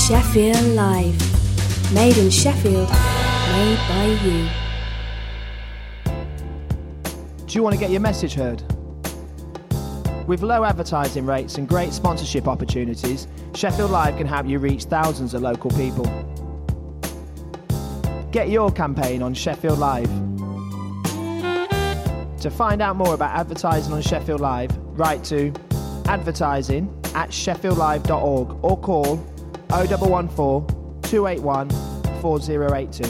Sheffield Live. Made in Sheffield, made by you. Do you want to get your message heard? With low advertising rates and great sponsorship opportunities, Sheffield Live can help you reach thousands of local people. Get your campaign on Sheffield Live. To find out more about advertising on Sheffield Live, write to advertising@sheffieldlive.org or call 0114 281 4082.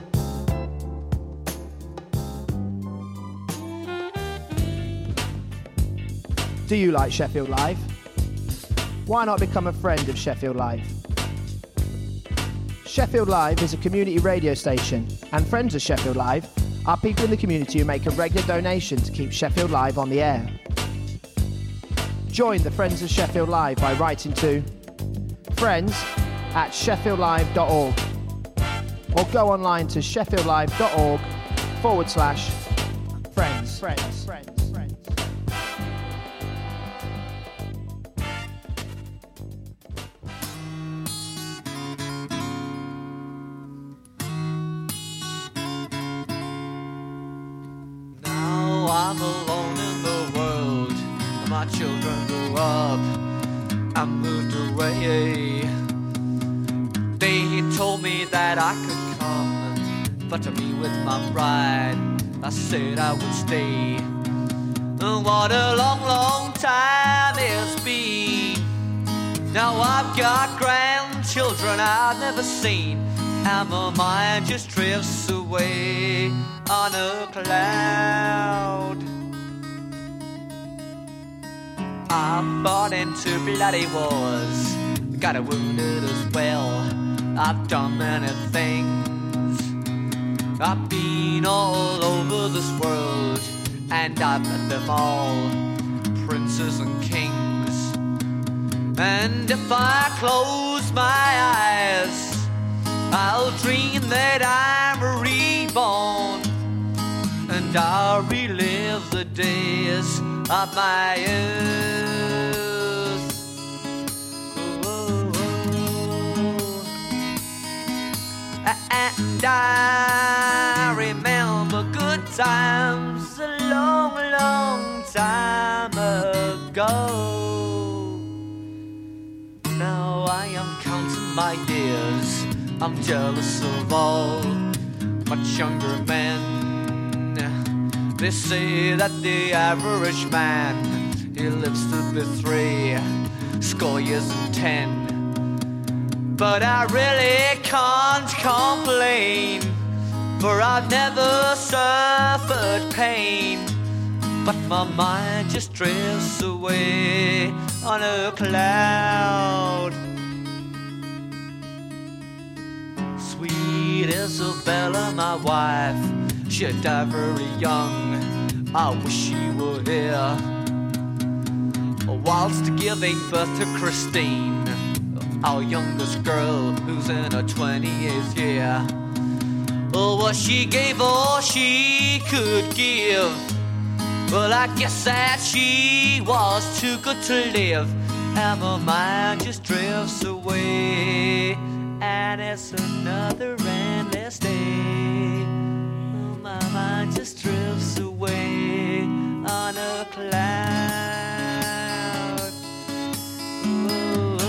Do you like Sheffield Live? Why not become a friend of Sheffield Live? Sheffield Live is a community radio station, and friends of Sheffield Live are people in the community who make a regular donation to keep Sheffield Live on the air. Join the Friends of Sheffield Live by writing to friends@sheffieldlive.org or go online to sheffieldlive.org/friends. I'm alone in the world. My children grew up, I moved away. They told me that I could come, but to be with my bride, I said I would stay. What a long, long time it's been. Now I've got grandchildren I've never seen, and my mind just drifts away on a cloud. I fought into bloody wars, got wounded as well. I've done many things. I've been all over this world, and I've met them all, princes and kings. And if I close my eyes, I'll dream that I'm reborn, and I'll relive the days of my youth. And I remember good times a long, long time ago. Now I am counting my years, I'm jealous of all much younger men. They say that the average man, he lives to be 70 years and 10. But I really can't complain, for I've never suffered pain. But my mind just drifts away on a cloud. Sweet Isabella, my wife, she died very young, I wish she were here. Whilst giving birth to Christine, our youngest girl, who's in her 28th year. Oh, well, she gave all she could give. Well, I guess that she was too good to live, and my mind just drifts away, and it's another endless day. My mind just drifts away on a cloud. Ooh.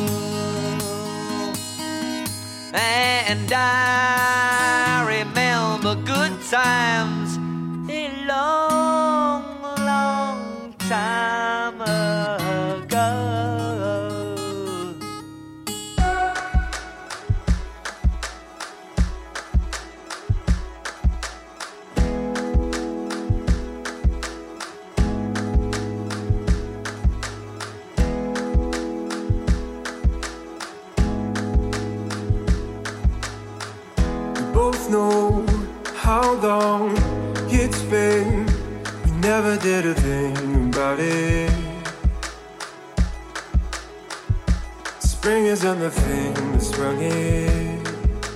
And I remember good times a long, long time ago. Both know how long it's been. We never did a thing about it. Spring isn't the thing that sprung it.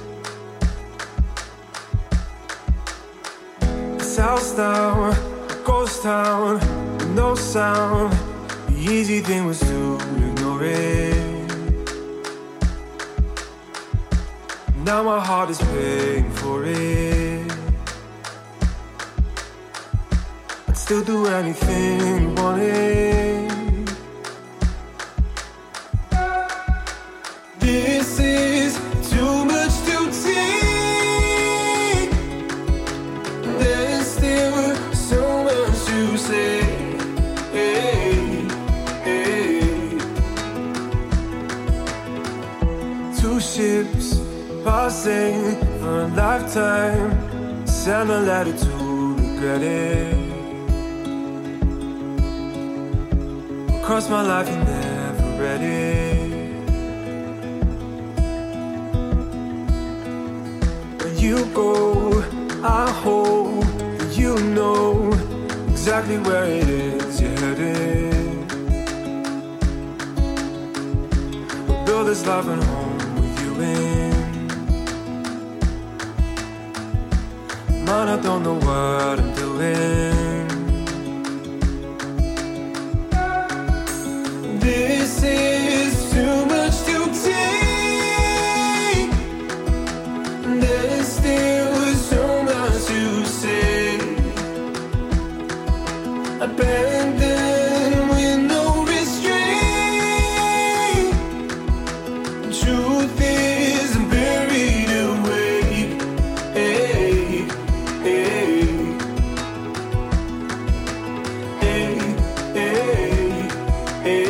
This house now, a ghost town, with no sound. The easy thing was to ignore it. Now my heart is paying for it. I'd still do anything you wanted. This is too much to take. There's still so much to say. Hey, hey. Two ships passing for a lifetime. Send a letter to regret it. Across my life you never read it. When you go, I hope that you know exactly where it is you're headed. We'll build this life and home with you in. Man, I don't know what I'm doing. This is too much to take. There's still so much to say. Abandoned with no restraint. Truth is buried away. Hey, hey, hey, hey, hey.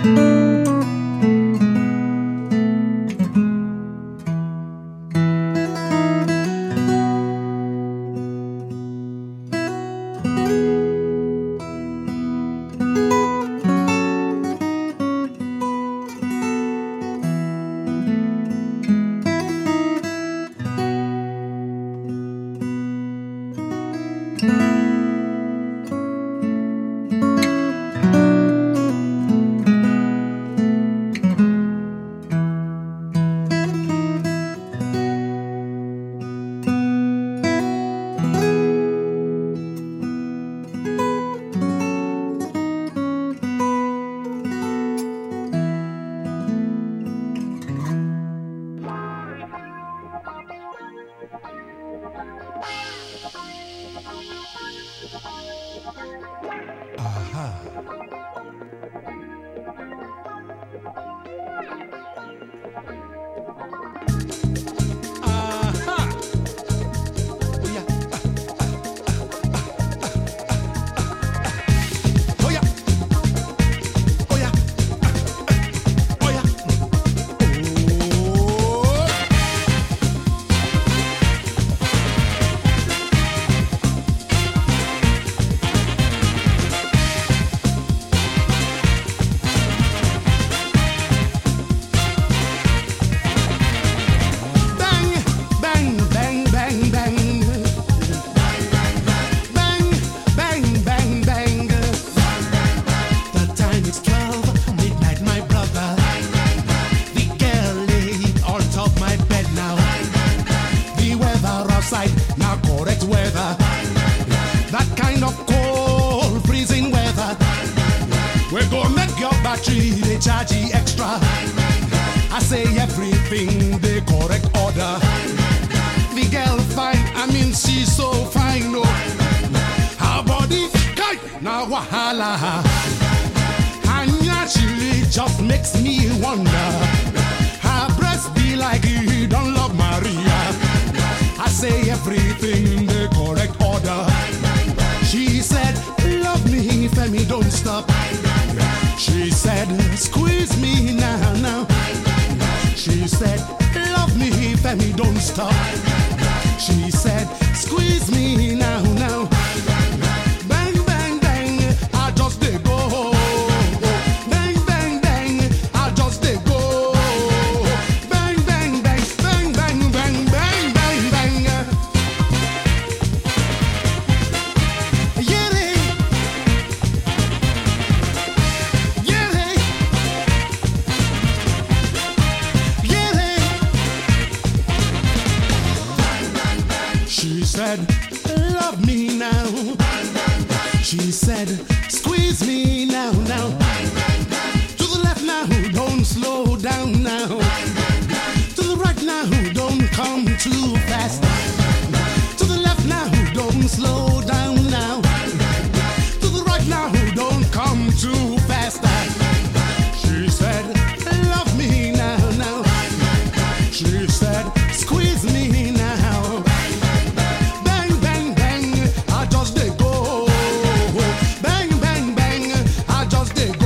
I just dey go. Bang, bang, bang, I just dey go.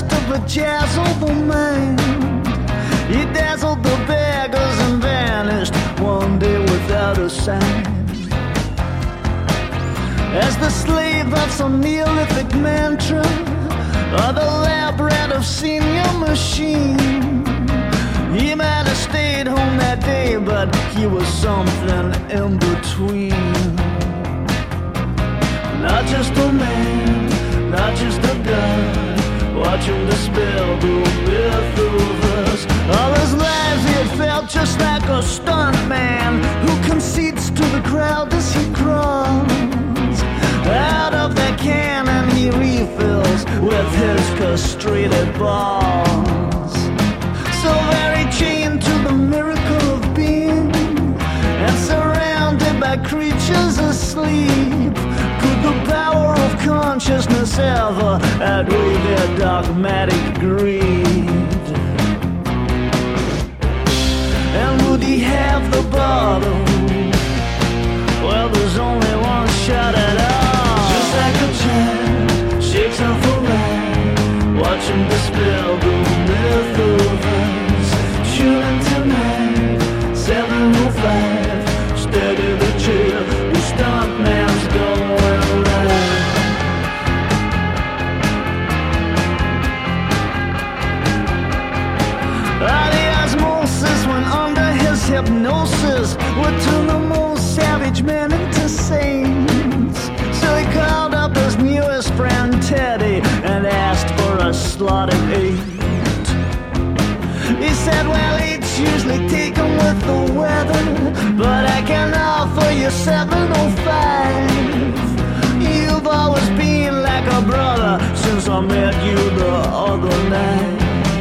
just to bejazzle the mind. He dazzled the beggars and vanished one day without a sign. As the slave of some Neolithic mantra, or the lab rat of senior machine, he might have stayed home that day, but he was something in between. Not just a man, not just a god, watching the spell go through us. All his life he had felt just like a stunt man who concedes to the crowd as he crawls. Out of the cannon he refills with his castrated balls. So very chained to the miracle of being, and surrounded by creatures asleep, could the power of consciousness ever outweigh their dogmatic greed? And would he have the bottle? Well, there's only one shot at all. Just like a child shakes off a ride, watching the spell go through us. Shooting tonight, 7:05. Steady the chair, the stuntman's going live. The osmosis went under his hypnosis, would turn the most savage men into saints. So he called up his newest friend Teddy and asked for a slotted 8. He said, well, it's usually taken with the weather, but I can offer you 7:05. You've always been like a brother since I met you the other night.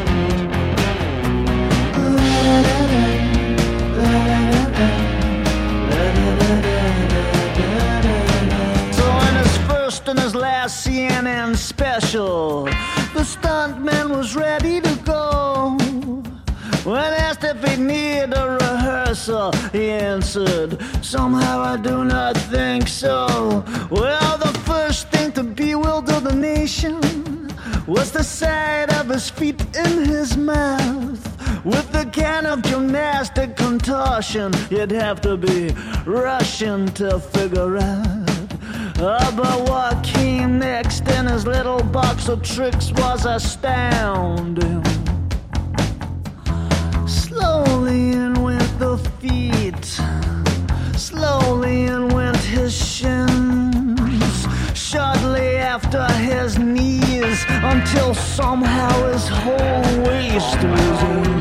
So in his first and his last CNN special, the stuntman was ready to go. When asked if he needed a rehearsal, he answered, somehow I do not think so. Well, the first thing to bewilder the nation was the sight of his feet in his mouth. With the kind of gymnastic contortion you'd have to be Russian to figure out. But what came next in his little box of tricks was astounding. Slowly in went the feet, slowly in went his shins, shortly after his knees, until somehow his whole waist was in.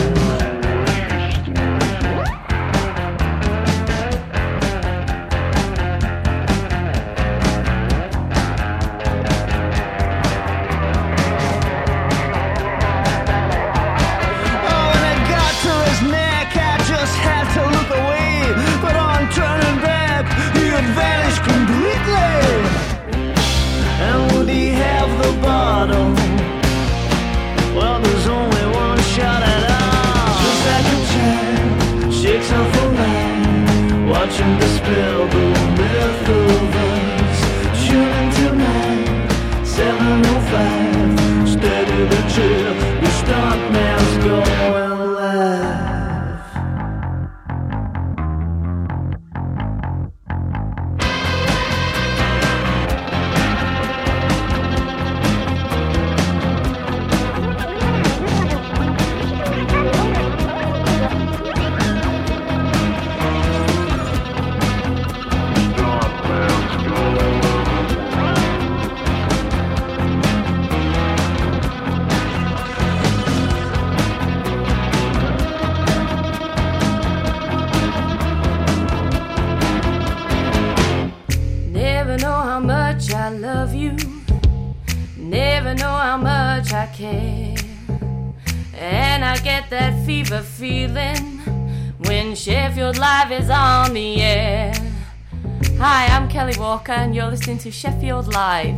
Well, there's only one shot at all. Just like a child shakes off a line, watching the spell go through us. Shooting tonight, 7:05. Steady the chair, the stuntman's going live. I love you, never know how much I care. And I get that fever feeling when Sheffield Live is on the air. Hi, I'm Kelly Walker and you're listening to Sheffield Live.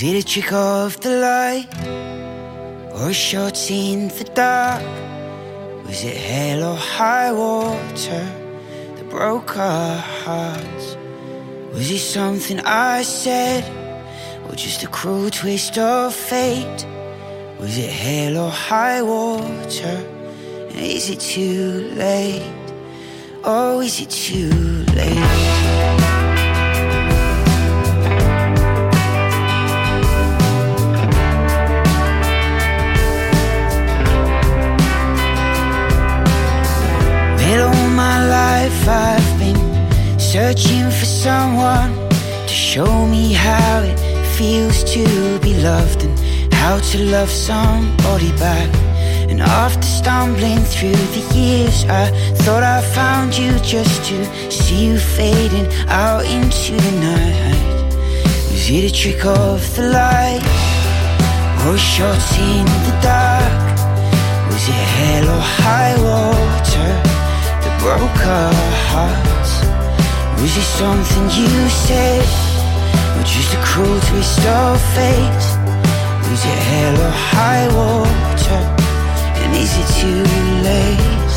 Was it a trick of the light, or a shot in the dark? Was it hell or high water that broke our hearts? Was it something I said, or just a cruel twist of fate? Was it hell or high water? And is it too late? Oh, is it too late? Well, all my life I've been searching for someone to show me how it feels to be loved and how to love somebody back. And after stumbling through the years, I thought I found you just to see you fading out into the night. Was it a trick of the light, or a shot in the dark? Was it hell or high water that broke our hearts? Was it something you said, or just a cruel twist of fate? Was it hell or high water? And is it too late?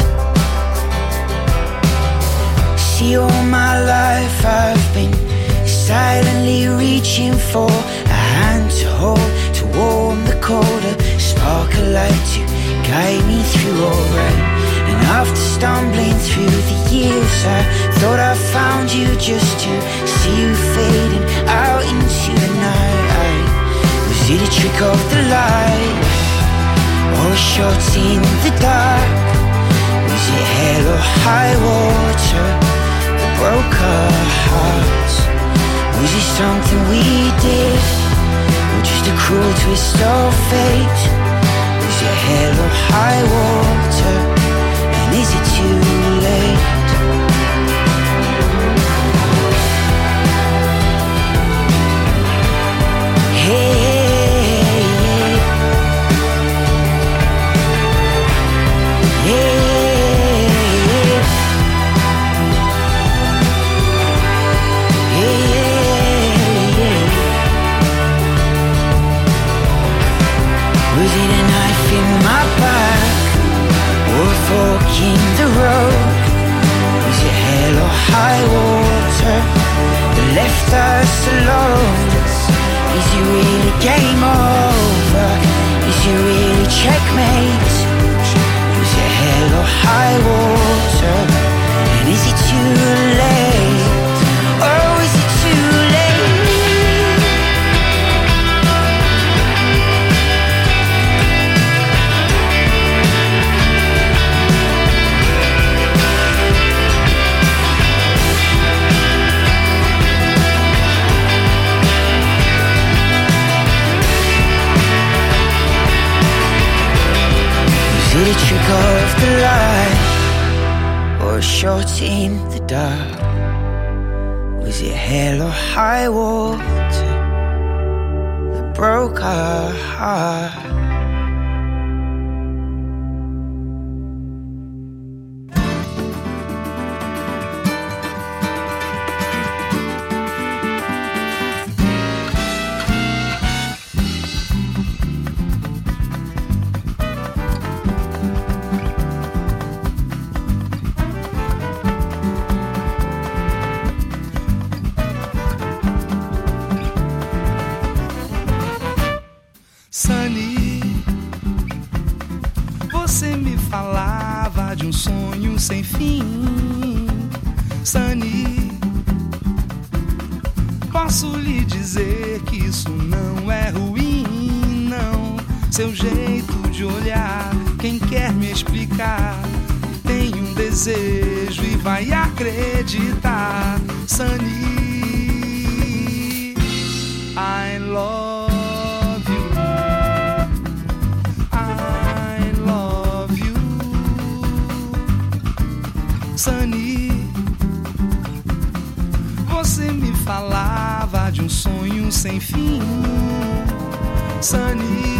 See, all my life I've been silently reaching for a hand to hold, to warm the cold, a spark of light to guide me through alright. And after stumbling through the years, I thought I found you just to see you fading out into the night. Was it a trick of the light, or a shot in the dark? Was it hell or high water that broke our hearts? Was it something we did, or just a cruel twist of fate? Was it hell or high water? And is it too late? Hey, fork in the road? Was it hell or high water that left us alone? Is it really game over? Is it really checkmate? Was it hell or high water? And is it too late? Oh, is it too late? Was it a trick of the light, or a shot in the dark? Was it hell or high water that broke our heart? De um sonho sem fim, Sunny. Posso lhe dizer que isso não é ruim, não. Seu jeito de olhar, quem quer me explicar, tem um desejo e vai acreditar. Sunny, I love Sunny. Você me falava de um sonho sem fim, Sunny.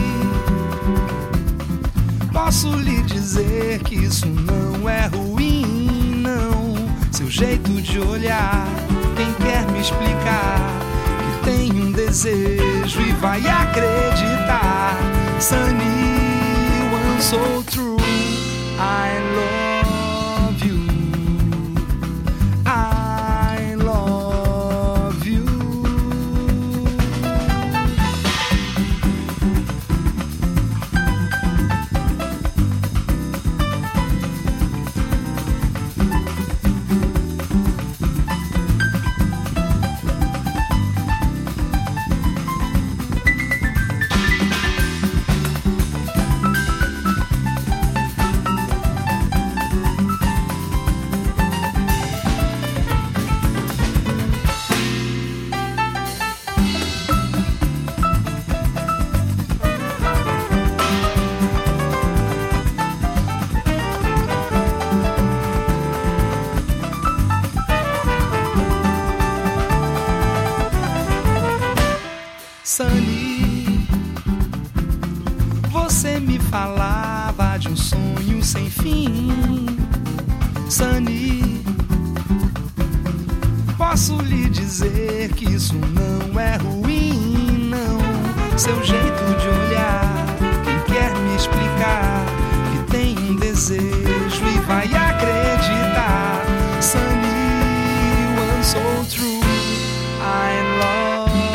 Posso lhe dizer que isso não é ruim, não. Seu jeito de olhar, quem quer me explicar, que tem um desejo desejo e vai acreditar. Sunny, one so true, I love you, I love you. Sunny, você me falava de um sonho sem fim. Sunny, posso lhe dizer que isso não é ruim, não. Seu jeito de olhar, quem quer me explicar que tem um desejo e vai acreditar. Sunny, one so true, I love.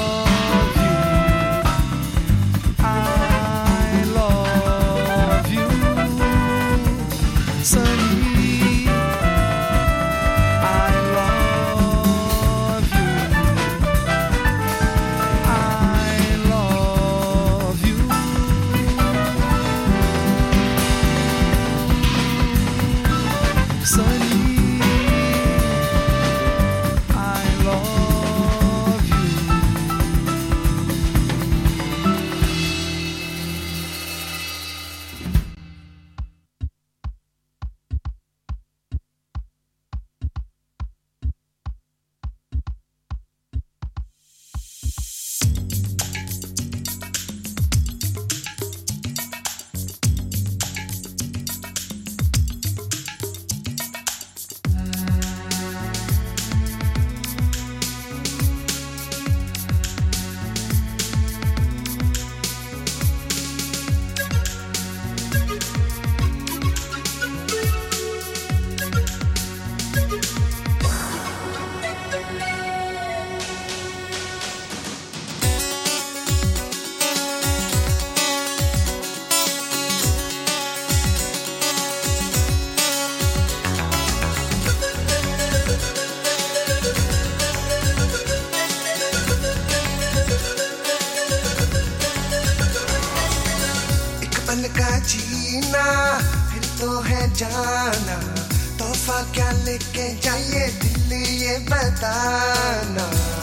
जीना फिर तो है जाना, तोहफा क्या लेके जाइए दिल ये बताना।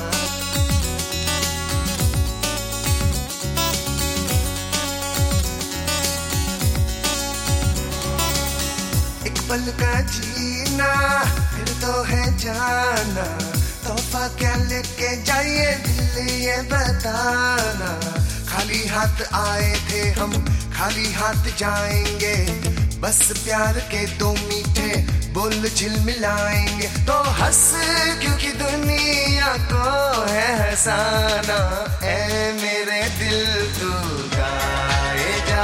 एक पल का जीना फिर तो है जाना, तोहफा क्या लेके जाइए दिल ये बताना। खाली हाथ आए थे हम खाली हाथ जाएंगे, बस प्यार के दो मीठे बोल झिलमिलाएंगे। तो हंस क्योंकि दुनिया को है हंसाना, ऐ मेरे दिल तू गाए जा।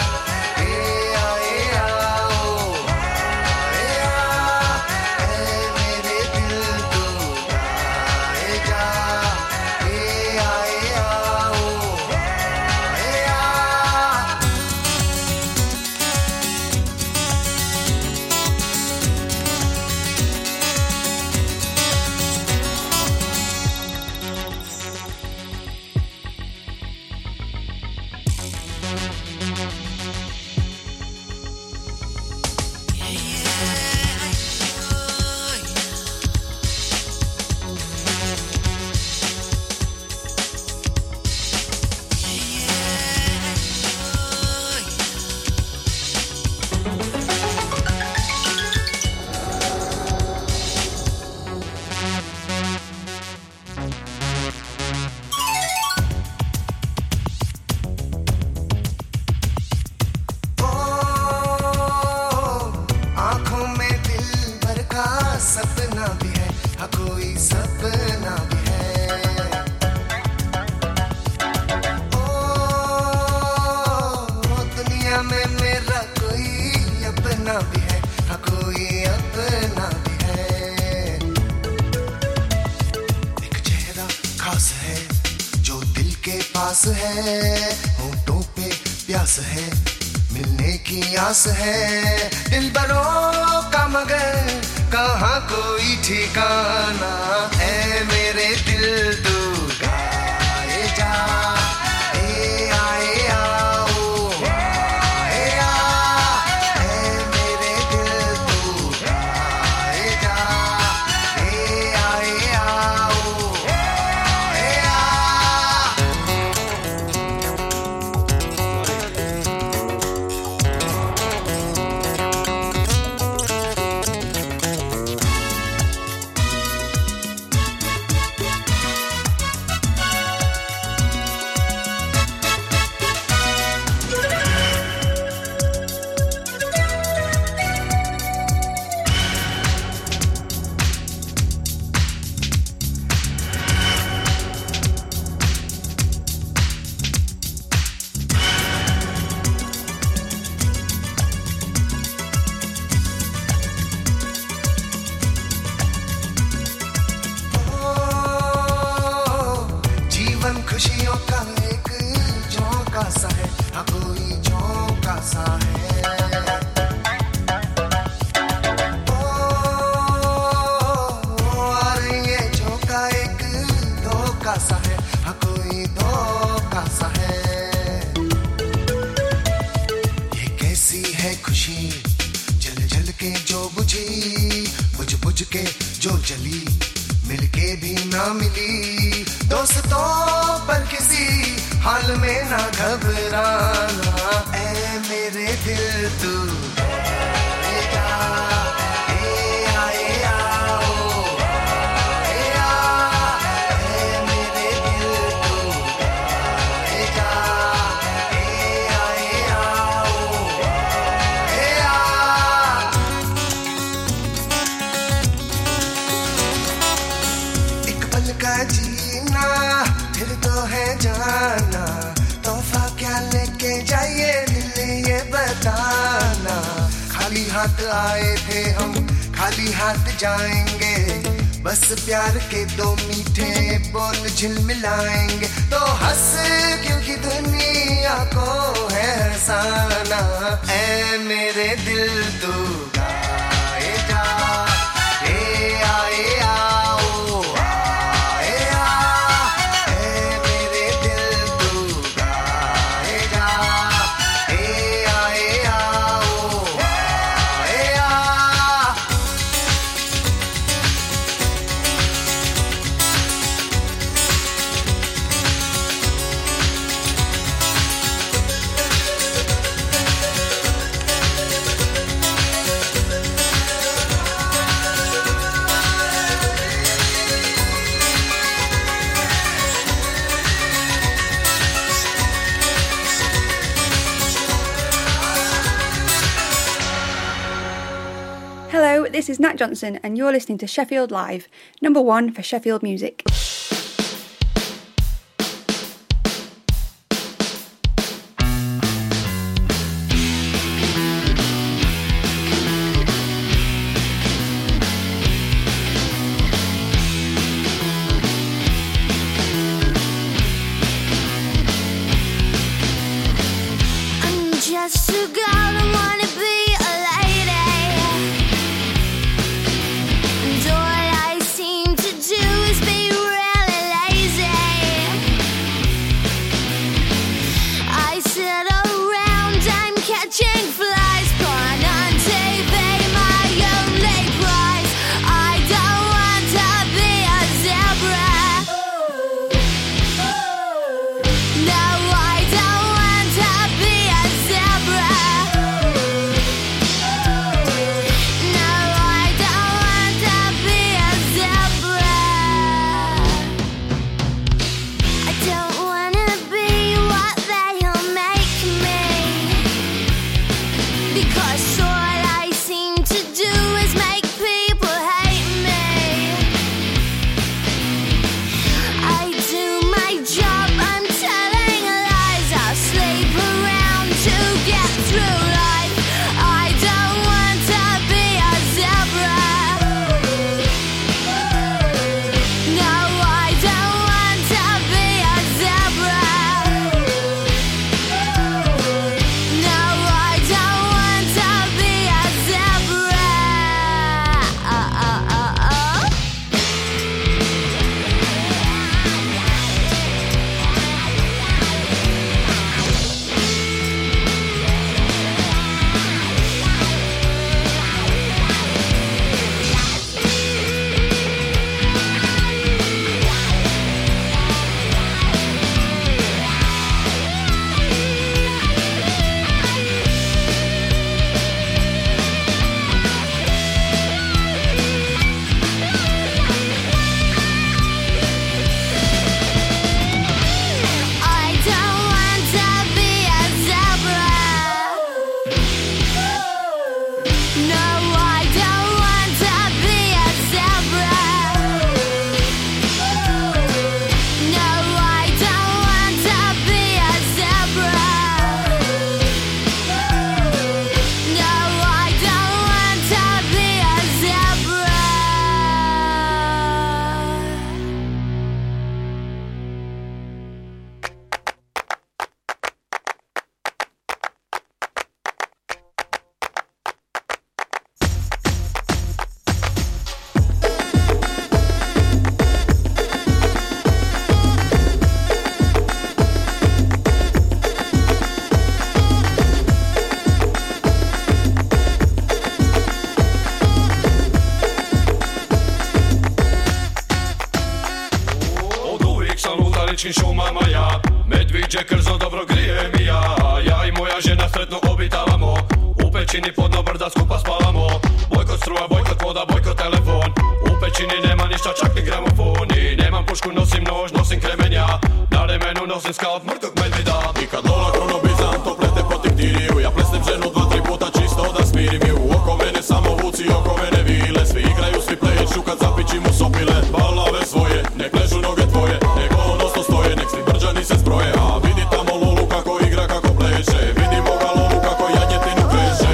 सपना भी है, हाँ कोई सपना भी है। सांस है, होंठों पे प्यास है, मिलने की आस है, दिल बरों का मगर कहाँ कोई ठिकाना। ऐ मेरे दिल तू गाए जा, ए आए आओ आए आ, ऐ मेरे दिल तू गाए जा, ए आए आओ आए आ। जीवन खुशियों का एक झोंका सा है, हाँ कोई झोंका सा है। और ये झोंका एक धोखा सा है, हाँ कोई धोखा सा है। ये कैसी है खुशी जल जल के जो बुझी, बुझ बुझ के जो जली, मिलके भी ना मिली। दोस्तों पर किसी हाल में ना घबराना, ऐ मेरे दिल तू गाए जा, ए आए आओ आए आ, ऐ मेरे दिल तू गाए जा, ए आए आओ आए आ। एक पल का जीना फिर तो है जाना, तोहफा क्या लेके जाइए दिल ये बताना। खाली हाथ आए थे हम, खाली हाथ जाएंगे, बस प्यार के दो मीठे बोल झिलमिलाएंगे। तो हंस क्योंकि दुनिया को है हंसाना, ऐ मेरे दिल तू गाए जा, ए आए आओ आए आ, ऐ मेरे दिल तू गाए जा, ए आए आओ आए आ। Hello, this is Nat Johnson and you're listening to Sheffield Live, number one for Sheffield music. I'm just a girl and wanna be a lady, and all I seem to do is be really gdje krzo dobro grije mi ja i moja žena sretno obitavamo. U pećini podno brda skupa spavamo. Bojkot struja, bojkot voda, bojkot telefon. U pećini nema ništa, čak ni gramofon. I nemam pušku, nosim nož, nosim kremenja. Na remenu nosim skalp mrkog medvida. I kad lola kronobizam, to plete po tim diriju. Ja plesnem ženu 2-3 puta čisto da smirim ju. Oko mene samo vuci, oko mene vile. Svi igraju, svi pleću kad zapičim u sopile. Balave svoje, nek ležu noge tvoje. Nek odnosno stoje, nek svi brđani se zbroje. A vidi tamo lolu kako igra, kako pleše. Vidi moga lolu kako janjetinu kreše.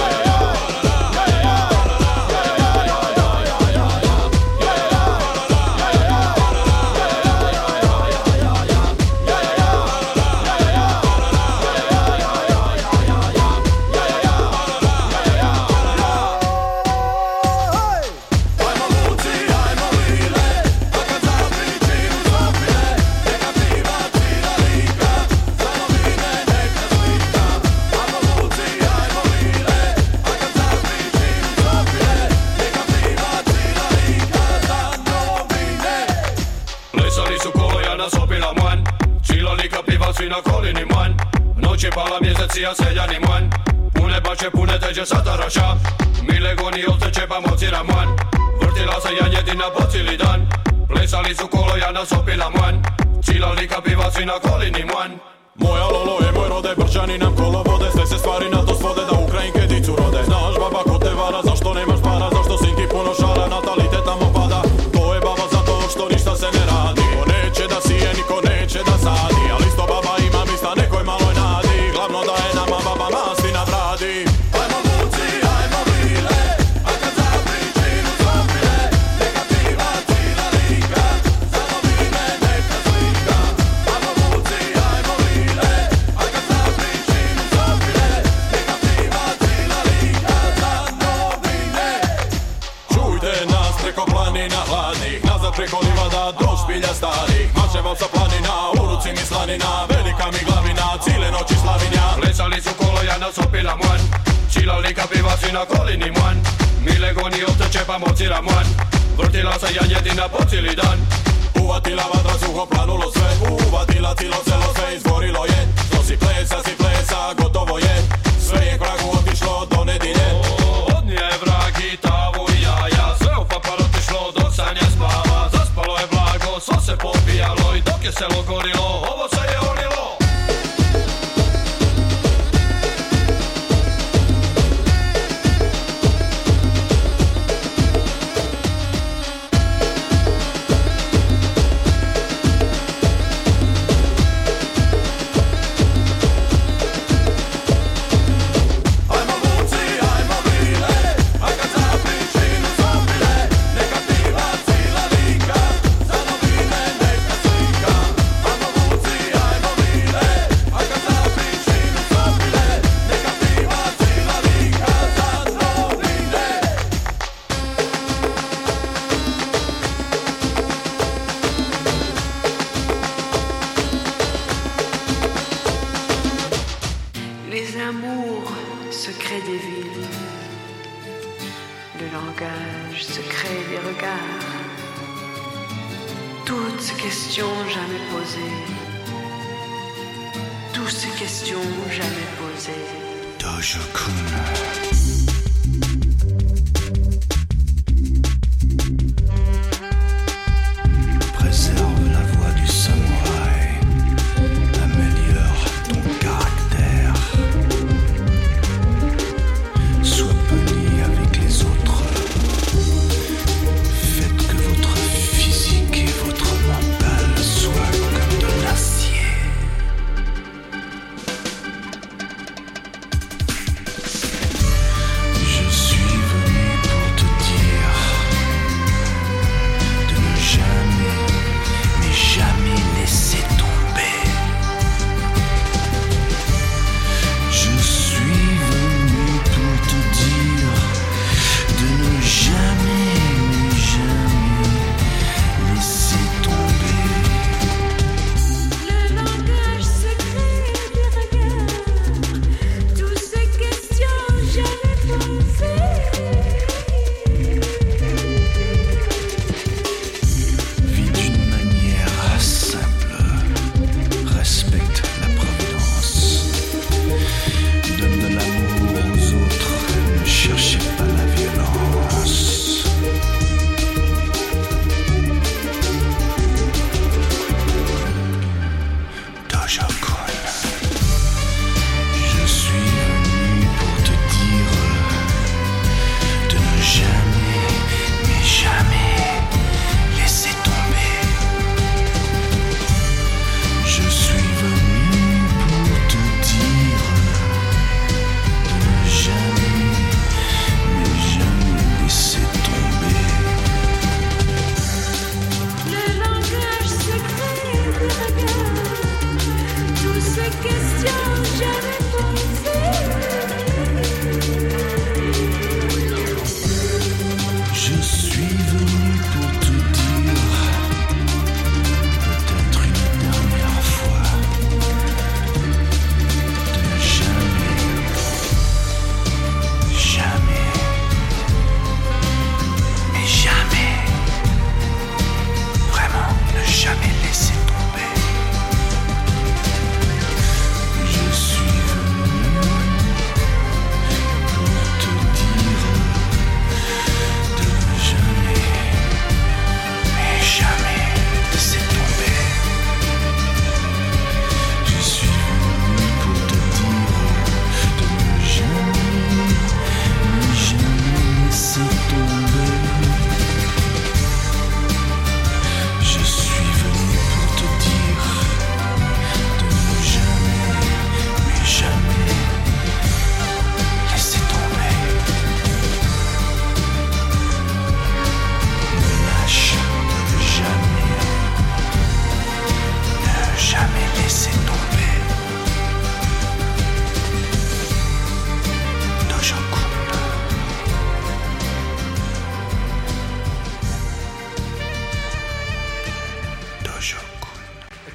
Svi na kolini man, noći pala mjeseci, ja seljani man. Pune bače, pune teđe sataraša. Mile goni otrče pa mocira man. Vrtila se janjetina po cijeli dan. Plesali su kolo, ja nasopila man. Cila lika piva, svi na kolini man. Moja lolo je moj rode, brčani nam kolo vode. Sve se stvari na to svode da Ukrajinke dicu rode. Znaš baba ko te vara, zašto nemaš para? Zašto sinki puno šara, natalitet tamo pada. To je baba zato što ništa se ne radi. Niko neće da sije, niko neće da sadi. Ali isto baba ima mista nekoj maloj nadi. Glavno da je nama baba masti na bradi. Ajmo vuci, ajmo vile, a kad zapričinu zopile. Neka piva cila lika, zalovine neka slika. Ajmo vuci, ajmo vile, a kad zapričinu zopile. Neka piva cila lika, zanovine. Čujte nas preko planina hladnih, nazad preko livada do špilja starih. Mačeval sa planina, u ruci mi slanina, velika mi glavina, cijele noći slavinja. Plesali su kolo, ja nasopila man. Čila lika piva, svi na kolini man. Mile goni otrče pa mocira man. Vrtila se janjetina po cijeli dan. Uvatila vatra, suho planulo sve. Uvatila cilo selo, sve izgorilo je. Što si plesa, gotovo je. Sve je kragu otišlo do nedilje. Od nje vrag i tavu i jaja. Sve u papar otišlo dok sanje spava. Zaspalo je blago, svo se popijalo. I dok je selo gorilo, ovo se je onilo.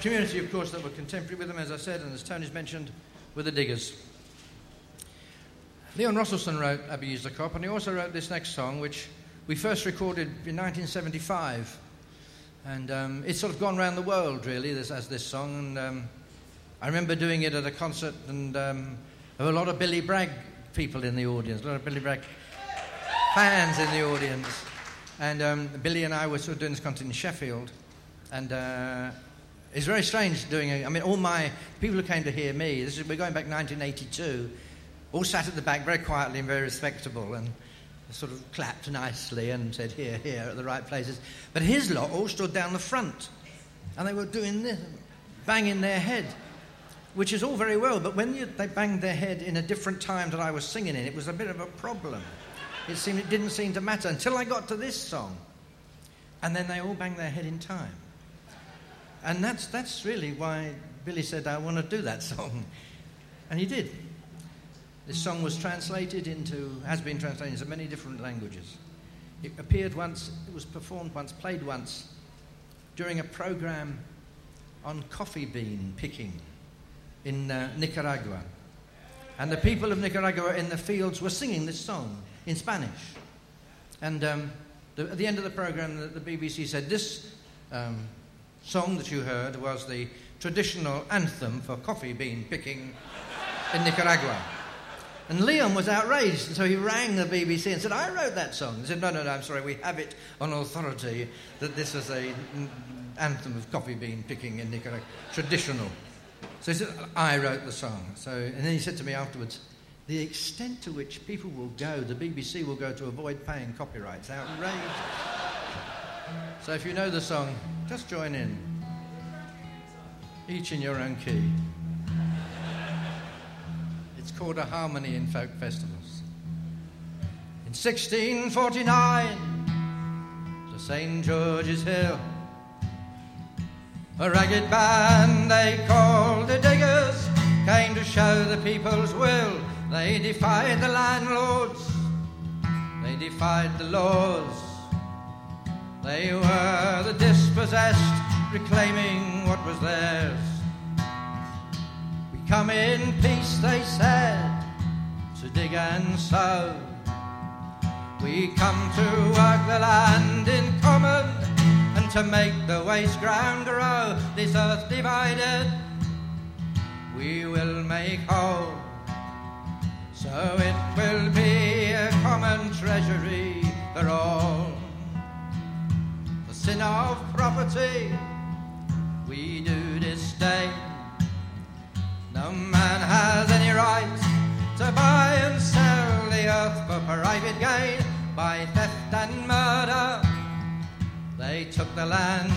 community, of course, that were contemporary with them, as I said, and as Tony's mentioned, were the Diggers. Leon Rosselson wrote Abby Is the Cop, and he also wrote this next song, which we first recorded in 1975. And it's sort of gone around the world, really, as this song. And I remember doing it at a concert, and there were a lot of Billy Bragg people in the audience, a lot of Billy Bragg fans in the audience. And Billy and I were sort of doing this concert in Sheffield. And it's very strange doing it. I mean, all my people who came to hear me, we're going back 1982, all sat at the back very quietly and very respectable, and sort of clapped nicely and said, here, here, at the right places. But his lot all stood down the front, and they were doing this, banging their head, which is all very well, but when they banged their head in a different time that I was singing in, it was a bit of a problem. It didn't seem to matter until I got to this song, and then they all banged their head in time. And that's really why Billy said, I want to do that song. And he did. This song was has been translated into many different languages. It appeared once, it was performed once, played once, during a program on coffee bean picking in Nicaragua. And the people of Nicaragua in the fields were singing this song in Spanish. And at the end of the program, the BBC said, this song that you heard was the traditional anthem for coffee bean picking in Nicaragua. And Leon was outraged, and so he rang the BBC and said, I wrote that song. He said, no, I'm sorry, we have it on authority that this is an anthem of coffee bean picking in Nicaragua, traditional. So he said, I wrote the song. And then he said to me afterwards, the extent to which people will go, the BBC will go to avoid paying copyrights, outrageous. So if you know the song, just join in, each in your own key. It's called a harmony in folk festivals. In 1649, to St. George's Hill, a ragged band they called the Diggers came to show the people's will. They defied the landlords, they defied the laws. They were the dispossessed, reclaiming what was theirs. We come in peace, they said, to dig and sow. We come to work the land in common and to make the waste ground grow. This earth divided, we will make whole. So it will be a common treasury for all. The sin of property we do disdain. No man has any right to buy and sell the earth for private gain. By theft and murder they took the land.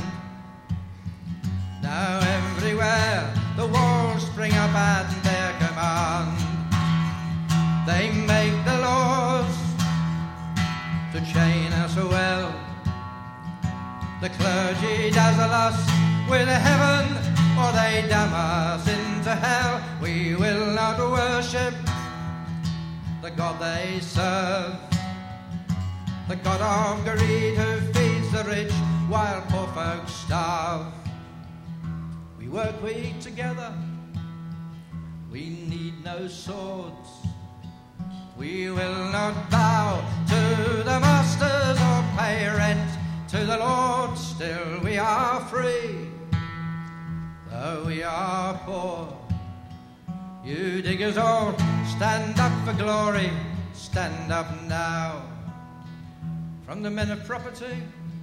Now everywhere the walls spring up at their command. They make the laws to chain us well. The clergy dazzle us with heaven, or they damn us into hell. We will not worship the God they serve, the God of greed who feeds the rich while poor folks starve. We work, we together, we need no swords. We will not bow to the masters or pay rent to the Lord. Still we are free, though we are poor. You diggers all, stand up for glory, stand up now. From the men of property,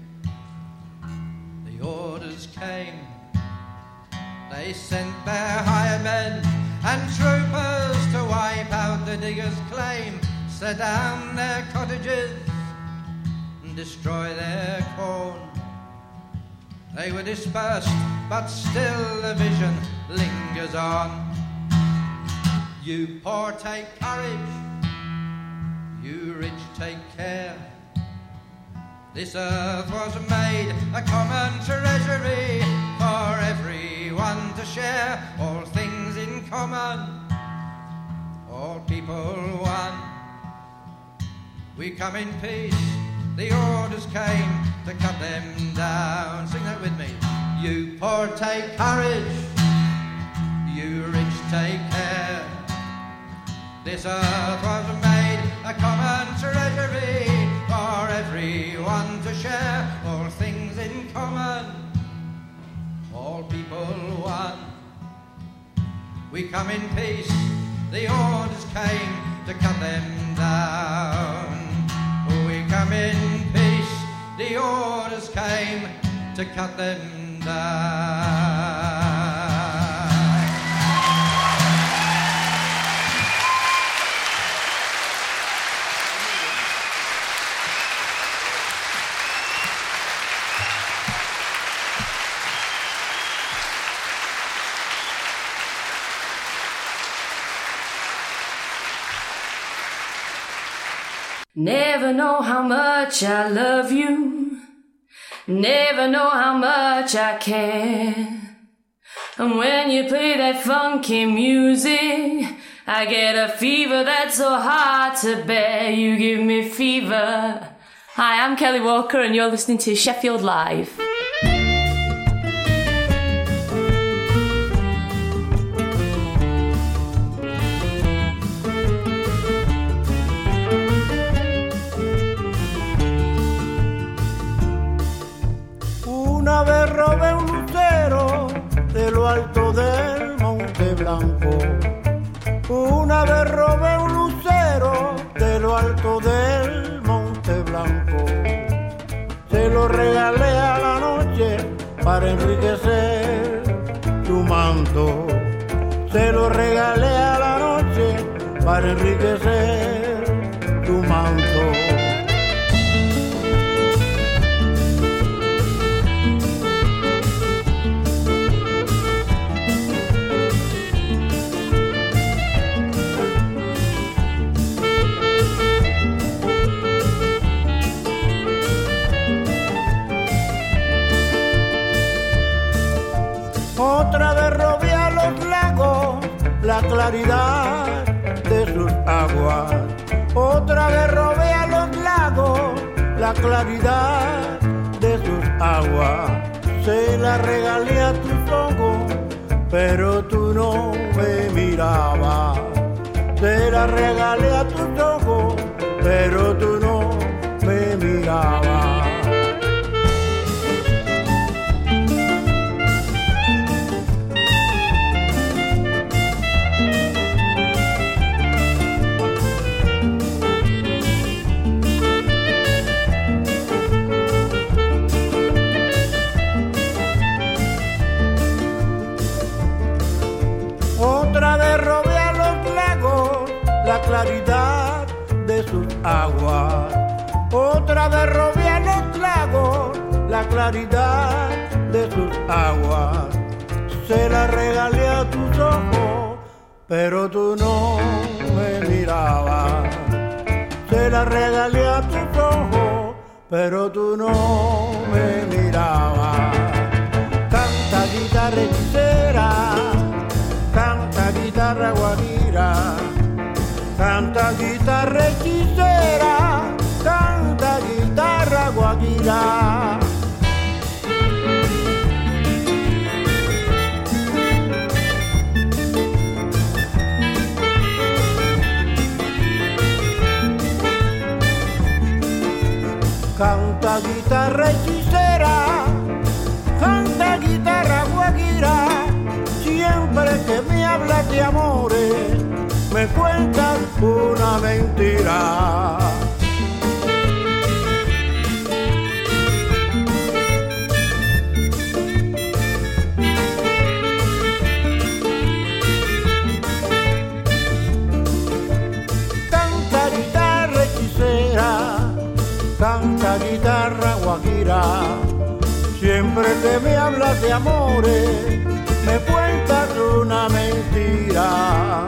the orders came. They sent their hired men and troopers to wipe out the diggers' claim, set down their cottages and destroy their corn. They were dispersed, but still the vision lingers on. You poor take courage, you rich take care. This earth was made a common treasury for everyone to share. All things in common, all people one. We come in peace, the orders came to cut them down. Sing that with me. You poor poor take courage, you rich take care. This earth was made a common treasury for everyone to share, all things in common, all people one. We come in peace, the orders came to cut them down. We come in peace, the orders came to cut them down. Never know how much I love you, never know how much I care. And when you play that funky music, I get a fever that's so hard to bear. You give me fever. Hi, I'm Kelly Walker and you're listening to Sheffield Live. Una vez robé un lucero de lo alto del Monte Blanco. Una vez robé un lucero de lo alto del Monte Blanco. Se lo regalé a la noche para enriquecer tu manto. Se lo regalé a la noche para enriquecer tu manto. Otra vez robé a los lagos la claridad de sus aguas. Otra vez robé a los lagos la claridad de sus aguas. Se la regalé a tus ojos, pero tú no me mirabas. Se la regalé a tus ojos, pero tú no me mirabas. Otra vez robé a los lagos la claridad de sus aguas. Otra vez robé a los lagos la claridad de sus aguas. Se la regalé a tus ojos, pero tú no me mirabas. Se la regalé a tus ojos, pero tú no me mirabas. Canta guitarra hechicera, canta guitarra guajira, canta guitarra hechicera, canta guitarra guajira. Canta guitarra hechicera, canta guitarra guajira. Siempre que me hablas de amores, me cuentas una mentira. Canta guitarra hechicera, canta guitarra guajira. Siempre que me hablas de amores, me cuentas una mentira.